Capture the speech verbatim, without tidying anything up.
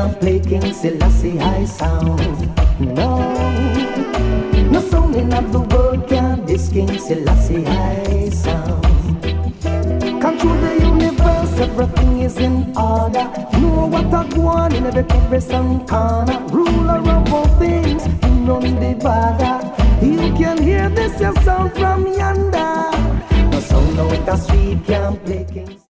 can't play King Selassie high sound. No, no sound in the world can this King Selassie high sound. Control the universe, everything is in order. Know what I go on in every crevice and corner. Ruler of all things, none the bother. You can hear this your sound from yonder. No sound out the street can play King.